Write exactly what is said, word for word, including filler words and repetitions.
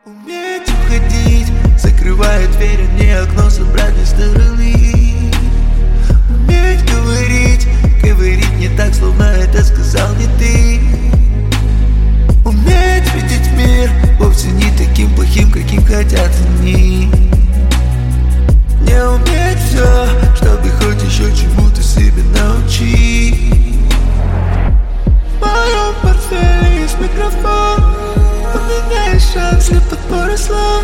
Уметь уходить, закрывая дверь, а не окно с обратной стороны. Уметь говорить, говорить не так, словно это сказал не ты. Уметь видеть мир вовсе не таким плохим, каким хотят они. Не уметь все, чтобы хоть еще чему-то себе научить. В моем портфеле есть микрофон, у меня есть шанс для подбора слов.